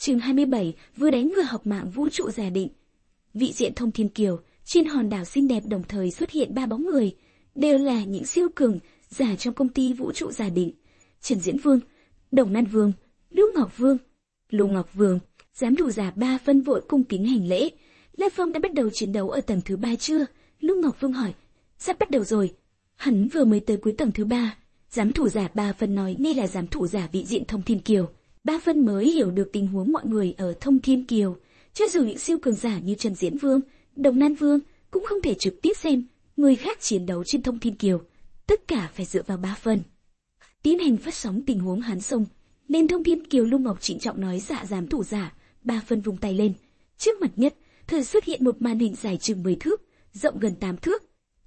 Chương 27, vừa đánh vừa học mạng vũ trụ giả định. Vị diện Thông Thiên Kiều, trên hòn đảo xinh đẹp đồng thời xuất hiện 3 bóng người, đều là những siêu cường giả trong công ty vũ trụ giả định. Trần Diễn Vương, Đồng Nan Vương, Lưu Ngọc Vương. Lưu Ngọc Vương, giám thủ giả 3 phân vội cung kính hành lễ. La Phong đã bắt đầu chiến đấu ở tầng thứ 3 chưa? Lưu Ngọc Vương hỏi. Sắp bắt đầu rồi. Hắn vừa mới tới cuối tầng thứ 3. Giám thủ giả 3 phân nói đây là giám thủ giả vị diện Thông Thiên Kiều. 3 phân mới hiểu được tình huống mọi người ở Thông Thiên Kiều. Cho dù những siêu cường giả như Trần Diễn Vương, Đồng Nan Vương cũng không thể trực tiếp xem người khác chiến đấu trên Thông Thiên Kiều. Tất cả phải dựa vào 3 phân. Tiến hành phát sóng tình huống hắn xông lên Thông Thiên Kiều. Lưu Ngọc trịnh trọng nói dạ giám thủ giả 3 phân vung tay lên. Trước mặt nhất, thời xuất hiện một màn hình dài chừng 10 thước, rộng gần 8 thước.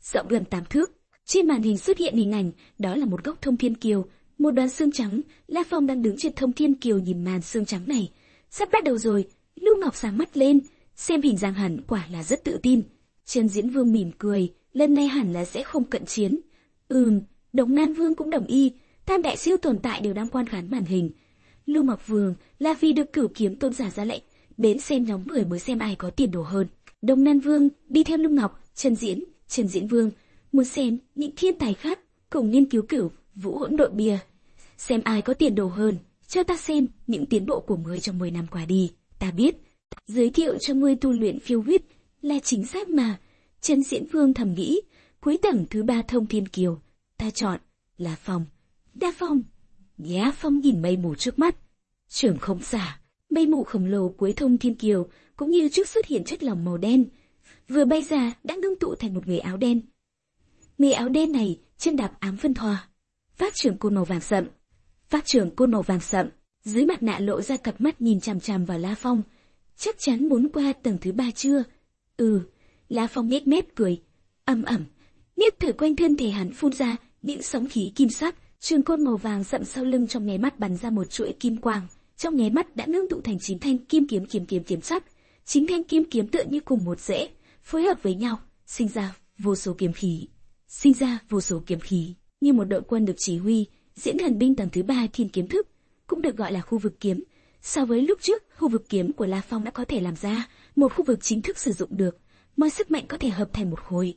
Trên màn hình xuất hiện hình ảnh, đó là một góc Thông Thiên Kiều, một đoàn xương trắng. La Phong đang đứng trên Thông Thiên Kiều nhìn màn xương trắng này. Sắp bắt đầu rồi. Lưu Ngọc sáng mắt lên, xem hình dạng hẳn quả là rất tự tin. Trần Diễn Vương mỉm cười, lần này hẳn là sẽ không cận chiến. Đồng Nan Vương cũng đồng ý, tam đại siêu tồn tại đều đang quan khán màn hình. Lưu Ngọc Vương là vì được Cửu Kiếm tôn giả ra lệnh, đến xem nhóm người mới xem ai có tiền đồ hơn. Đồng Nan Vương đi theo Lưu Ngọc, Trần Diễn Vương muốn xem những thiên tài khác cùng nghiên cứu Cửu Vũ hỗn độn bia, xem ai có tiền đồ hơn. Cho ta xem những tiến bộ của ngươi trong 10 năm qua đi. Ta biết, giới thiệu cho ngươi tu luyện phiêu huyết là chính xác mà. Trần Diễn Vương thầm nghĩ, cuối tầng thứ 3 Thông Thiên Kiều, ta chọn là Phong. Đa Phong. Giá Phong nhìn mây mù trước mắt. Trưởng không xả, mây mù khổng lồ cuối Thông Thiên Kiều cũng như trước xuất hiện chất lỏng màu đen. Vừa bay ra đã ngưng tụ thành một người áo đen. Người áo đen này chân đạp ám phân thoa, phát trưởng côn màu vàng sậm, dưới mặt nạ lộ ra cặp mắt nhìn chằm chằm vào La Phong. Chắc chắn muốn qua tầng thứ 3 chưa? La Phong nhếch mép cười, ầm ầm, nếp thử quanh thân thể hắn phun ra những sóng khí kim sắc. Trường côn màu vàng sậm sau lưng trong nháy mắt bắn ra một chuỗi kim quang, trong nháy mắt đã ngưng tụ thành 9 thanh kim kiếm sắc. 9 thanh kim kiếm tựa như cùng một rễ, phối hợp với nhau, sinh ra vô số kiếm khí, như một đội quân được chỉ huy. Diễn thần binh tầng thứ 3 Thiên Kiếm Thức, cũng được gọi là khu vực kiếm. So với lúc trước, khu vực kiếm của La Phong đã có thể làm ra một khu vực chính thức sử dụng được, mọi sức mạnh có thể hợp thành một khối.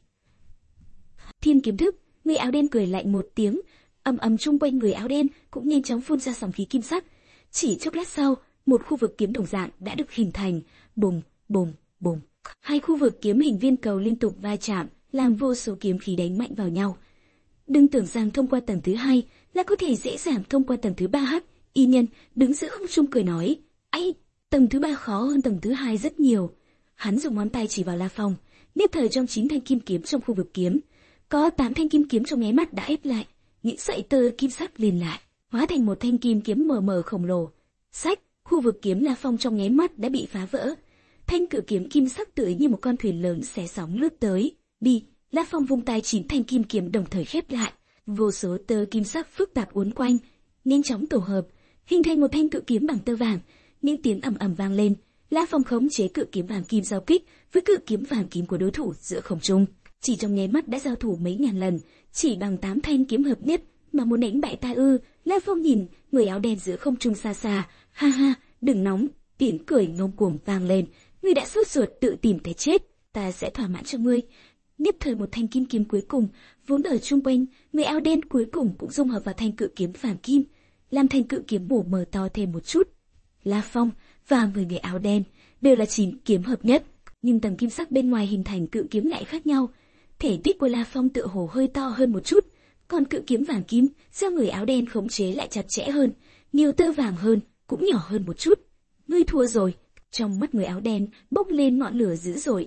Thiên Kiếm Thức, người áo đen cười lạnh một tiếng, ầm ầm chung quanh người áo đen cũng nhanh chóng phun ra sóng khí kim sắc. Chỉ chốc lát sau, một khu vực kiếm đồng dạng đã được hình thành. Bùng, bùng, bùng. Hai khu vực kiếm hình viên cầu liên tục va chạm, làm vô số kiếm khí đánh mạnh vào nhau. Đừng tưởng rằng thông qua tầng thứ 2 là có thể dễ dàng thông qua tầng thứ 3 hắc. Y Nhân đứng giữa không trung cười nói, ấy, tầng thứ 3 khó hơn tầng thứ 2 rất nhiều. Hắn dùng ngón tay chỉ vào La Phong, nhất thời trong 9 thanh kim kiếm trong khu vực kiếm, có 8 thanh kim kiếm trong nháy mắt đã ép lại, những sợi tơ kim sắc liền lại, hóa thành một thanh kim kiếm mờ mờ khổng lồ. Sách, khu vực kiếm La Phong trong nháy mắt đã bị phá vỡ. Thanh cự kiếm kim sắc tựa như một con thuyền lớn xé sóng lướt tới. Đi, La Phong vung tay 9 thanh kim kiếm đồng thời khép lại, vô số tơ kim sắc phức tạp uốn quanh, nhanh chóng tổ hợp, hình thành một thanh cự kiếm bằng tơ vàng. Những tiếng ầm ầm vang lên, La Phong khống chế cự kiếm vàng kim giao kích với cự kiếm vàng kim của đối thủ giữa không trung. Chỉ trong nháy mắt đã giao thủ mấy ngàn lần, chỉ bằng 8 thanh kiếm hợp nhất mà muốn đánh bại ta ư? La Phong nhìn người áo đen giữa không trung xa xa, ha ha, đừng nóng. Tiếng cười ngông cuồng vang lên, ngươi đã sốt ruột tự tìm cái chết, ta sẽ thỏa mãn cho ngươi. Tiếp thời một thanh kim kiếm cuối cùng vốn ở chung quanh người áo đen cuối cùng cũng dung hợp vào thanh cự kiếm vàng kim, làm thanh cự kiếm bổ mờ to thêm một chút. La Phong và người áo đen đều là 9 kiếm hợp nhất, nhưng tầng kim sắc bên ngoài hình thành cự kiếm lại khác nhau. Thể tích của La Phong tựa hồ hơi to hơn một chút, còn cự kiếm vàng kim do người áo đen khống chế lại chặt chẽ hơn, nhiều tơ vàng hơn, cũng nhỏ hơn một chút. Ngươi thua rồi. Trong mắt người áo đen bốc lên ngọn lửa dữ dội.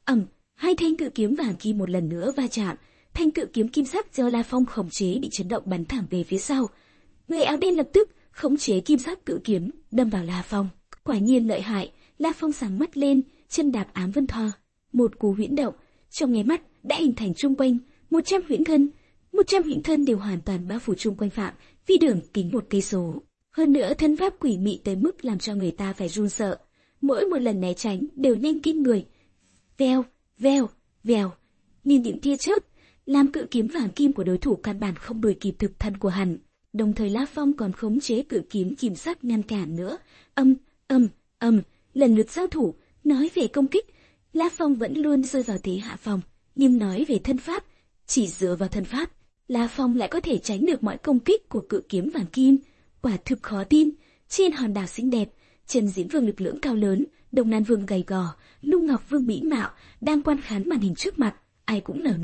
Hai thanh cự kiếm vàng kim một lần nữa va chạm, thanh cự kiếm kim sắc do La Phong khống chế bị chấn động bắn thẳng về phía sau. Người áo đen lập tức khống chế kim sắc cự kiếm đâm vào La Phong. Quả nhiên lợi hại. La Phong sáng mắt lên, chân đạp ám vân thoa, một cú huyễn động, trong nháy mắt đã hình thành chung quanh 100 huyễn thân. 100 huyễn thân đều hoàn toàn bao phủ chung quanh phạm vi đường kính 1 cây số. Hơn nữa thân pháp quỷ mị tới mức làm cho người ta phải run sợ. Mỗi một lần né tránh đều nhanh kinh người. Vèo, vèo, vèo, nhìn những tia chớp, làm cự kiếm vàng kim của đối thủ căn bản không đuổi kịp thực thân của hắn. Đồng thời La Phong còn khống chế cự kiếm kim sắc ngăn cản nữa. Lần lượt giao thủ. Nói về công kích, La Phong vẫn luôn rơi vào thế hạ phong, nhưng nói về thân pháp, chỉ dựa vào thân pháp, La Phong lại có thể tránh được mọi công kích của cự kiếm vàng kim. Quả thực khó tin. Trên hòn đảo xinh đẹp, Trần Diễn Vương lực lưỡng cao lớn, Đông Nan Vương gầy gò, Lưu Ngọc Vương mỹ mạo đang quan khán màn hình trước mặt, ai cũng nở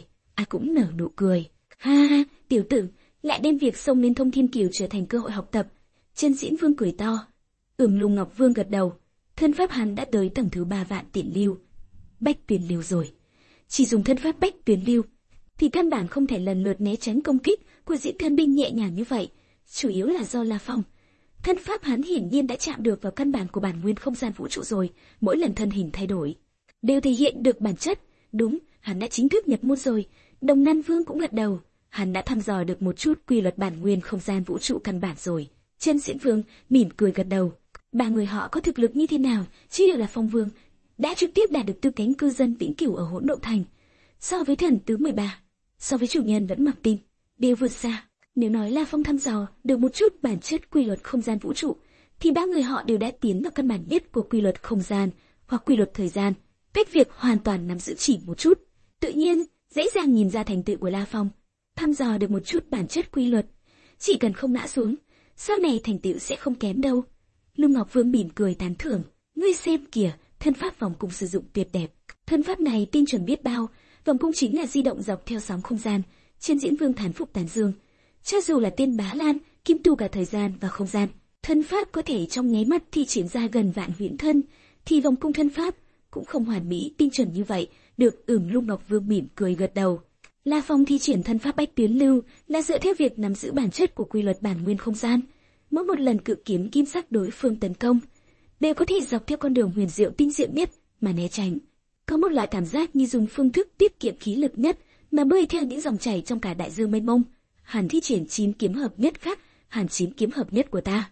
nụ cười. Ha ha, tiểu tử, lại đem việc xông lên Thông Thiên Kiều trở thành cơ hội học tập. Trần Diễn Vương cười to. Lưu Ngọc Vương gật đầu. Thân pháp hắn đã tới tầng thứ 3 Vạn Tiễn Lưu, Bách Tuyền Lưu rồi. Chỉ dùng thân pháp Bách Tuyền Lưu thì căn bản không thể lần lượt né tránh công kích của Diễn Thần binh nhẹ nhàng như vậy. Chủ yếu là do La Phong, thân pháp hắn hiển nhiên đã chạm được vào căn bản của bản nguyên không gian vũ trụ rồi. Mỗi lần thân hình thay đổi đều thể hiện được bản chất. Đúng, hắn đã chính thức nhập môn rồi. Đồng Nan Vương cũng gật đầu. Hắn đã thăm dò được một chút quy luật bản nguyên không gian vũ trụ căn bản rồi. Chân Diễn Vương mỉm cười gật đầu. Ba người họ có thực lực như thế nào? Chứ đều là Phong Vương đã trực tiếp đạt được tư cách cư dân vĩnh cửu ở Hỗn Độn Thành. So với thần tứ 13, so với chủ nhân vẫn mặc tin, đều vượt xa. Nếu nói La Phong thăm dò được một chút bản chất quy luật không gian vũ trụ, thì ba người họ đều đã tiến vào căn bản nhất của quy luật không gian hoặc quy luật thời gian. Cách việc hoàn toàn nắm giữ chỉ một chút, tự nhiên dễ dàng nhìn ra thành tựu của La Phong. Thăm dò được một chút bản chất quy luật, chỉ cần không ngã xuống, sau này thành tựu sẽ không kém đâu. Lưu Ngọc Vương mỉm cười tán thưởng. Ngươi xem kìa, thân pháp vòng cung sử dụng tuyệt đẹp. Thân pháp này tinh chuẩn biết bao, vòng cung chính là di động dọc theo sóng không gian. Trên Diễn Vương thán phục tán dương. Cho dù là Tiên Bá Lan, kim tu cả thời gian và không gian, thân pháp có thể trong nháy mắt thi triển ra gần vạn huyễn thân, thì vòng cung thân pháp cũng không hoàn mỹ tinh chuẩn như vậy. Được. Lưu Ngọc Vương mỉm cười gật đầu. La Phong thi triển thân pháp Bách Tuyến Lưu là dựa theo việc nắm giữ bản chất của quy luật bản nguyên không gian. Mỗi một lần cự kiếm kim sắc đối phương tấn công, đều có thể dọc theo con đường huyền diệu tinh diệu nhất mà né tránh. Có một loại cảm giác như dùng phương thức tiết kiệm khí lực nhất mà bơi theo những dòng chảy trong cả đại dương mênh mông. Hàn thi triển 9 kiếm hợp nhất khác, hàn 9 kiếm hợp nhất của ta.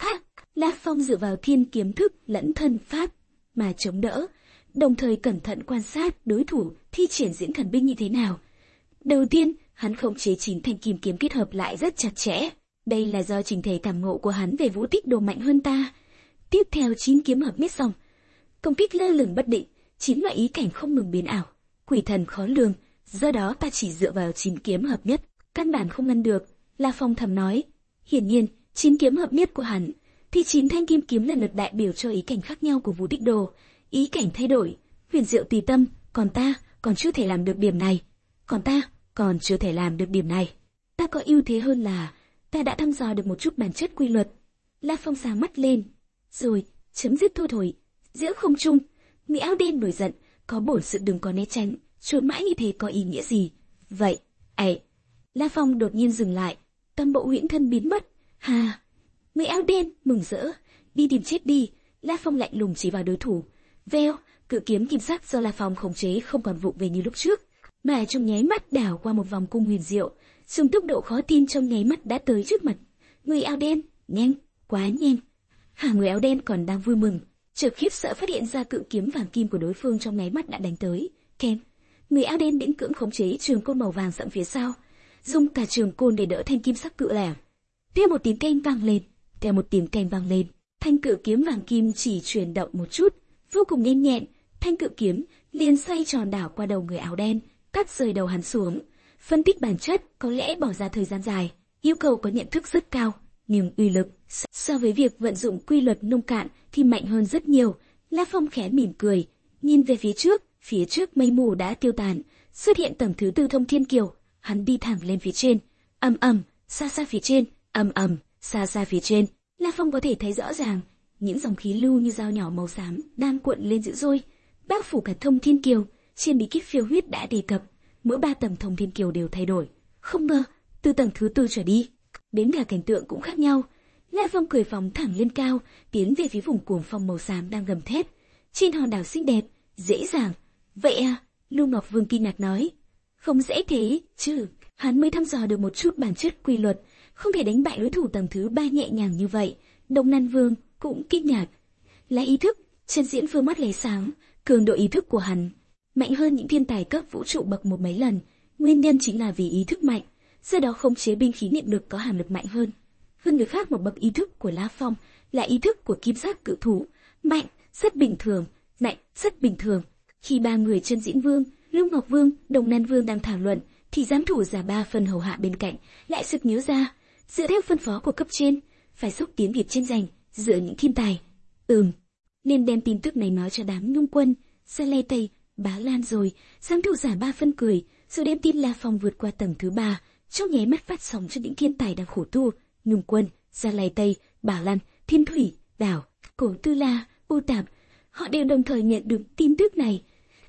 La Phong dựa vào thiên kiếm thức lẫn thân pháp mà chống đỡ, đồng thời cẩn thận quan sát đối thủ thi triển diễn thần binh như thế nào. Đầu tiên, hắn khống chế 9 thanh kim kiếm kết hợp lại rất chặt chẽ. Đây là do trình thể cảm ngộ của hắn về vũ tích đồ mạnh hơn ta. Tiếp theo 9 kiếm hợp nhất xong, công kích lơ lửng bất định, 9 loại ý cảnh không ngừng biến ảo, quỷ thần khó lường. Do đó ta chỉ dựa vào 9 kiếm hợp nhất, căn bản không ngăn được. La Phong thầm nói. Hiển nhiên, 9 kiếm hợp nhất của hắn thì 9 thanh kim kiếm lần lượt đại biểu cho ý cảnh khác nhau của vũ tích đồ. Ý cảnh thay đổi, huyền diệu tùy tâm, còn ta còn chưa thể làm được điểm này. Ta có ưu thế hơn là ta đã thăm dò được một chút bản chất quy luật. La Phong sáng mắt lên. Rồi, chấm dứt thôi thổi. Giữa không trung, người áo đen nổi giận, có bổn sự đừng có né tránh, trốn mãi như thế có ý nghĩa gì? Vậy, La Phong đột nhiên dừng lại, toàn bộ huyễn thân biến mất. Hà, người áo đen mừng rỡ, đi tìm chết đi. La Phong lạnh lùng chỉ vào đối thủ. Veo, cự kiếm kim sắc do La Phong khống chế không còn vụng về như lúc trước, mà trong nháy mắt đảo qua một vòng cung huyền diệu, dùng tốc độ khó tin trong nháy mắt đã tới trước mặt. Người áo đen, nhanh, quá nhanh. Người áo đen còn đang vui mừng, chợt khiếp sợ phát hiện ra cự kiếm vàng kim của đối phương trong nháy mắt đã đánh tới. Ken, người áo đen miễn cưỡng khống chế trường côn màu vàng sậm phía sau, dùng cả trường côn để đỡ thanh kim sắc cự lẻm. Theo một tiếng keng vang lên, thanh cự kiếm vàng kim chỉ chuyển động một chút, vô cùng nhanh nhẹn, thanh cự kiếm liền xoay tròn đảo qua đầu người áo đen, cắt rời đầu hắn xuống. Phân tích bản chất có lẽ bỏ ra thời gian dài, yêu cầu có nhận thức rất cao, nhưng uy lực so với việc vận dụng quy luật nông cạn thì mạnh hơn rất nhiều. La Phong khẽ mỉm cười, nhìn về phía trước mây mù đã tiêu tàn, xuất hiện tầng thứ 4 Thông Thiên Kiều. Hắn đi thẳng lên phía trên, xa xa phía trên, La Phong có thể thấy rõ ràng những dòng khí lưu như dao nhỏ màu xám đang cuộn lên dữ dội, bao phủ cả Thông Thiên Kiều. Trên bí kíp phiêu huyết đã đề cập, mỗi 3 tầng Thông Thiên Kiều đều thay đổi. Không ngờ, từ tầng thứ 4 trở đi, đến cả cảnh tượng cũng khác nhau. La Phong cười phóng thẳng lên cao, tiến về phía vùng cuồng phong màu xám đang gầm thét. Trên hòn đảo xinh đẹp, dễ dàng. Vậy à? Lưu Ngọc Vương kinh ngạc nói. Không dễ thế, chứ. Hắn mới thăm dò được một chút bản chất quy luật, không thể đánh bại đối thủ tầng thứ 3 nhẹ nhàng như vậy. Đông Nan Vương cũng kinh ngạc. Là ý thức. Trần Diễn Vương mắt lóe sáng, cường độ ý thức của hắn mạnh hơn những thiên tài cấp vũ trụ bậc một mấy lần. Nguyên nhân chính là vì ý thức mạnh, do đó khống chế binh khí niệm lực có hàm lực mạnh hơn. Hơn người khác một bậc ý thức của La Phong là ý thức của kim sắc cự thú, Mạnh, rất bình thường. Mạnh, rất bình thường. Khi ba người Chân Diễn Vương, Lưu Ngọc Vương, Đồng Nan Vương đang thảo luận, thì giám thủ giả ba phần hầu hạ bên cạnh lại sực nhớ ra, dựa theo phân phó của cấp trên, phải xúc tiến việc tranh giành giữa những thiên tài. Nên đem tin tức này nói cho đám Nhung Quân, Sa Lê Tây, Bá Lan rồi. Giám thủ giả ba phân cười, rồi đem tin La Phong vượt qua tầng thứ 3, trong nháy mắt phát sóng cho những thiên tài đang khổ tu. Nhung Quân, Sa Lê Tây, Bá Lan, Thiên Thủy, Đảo, Cổ Tư La, U Tạp, họ đều đồng thời nhận được tin tức này.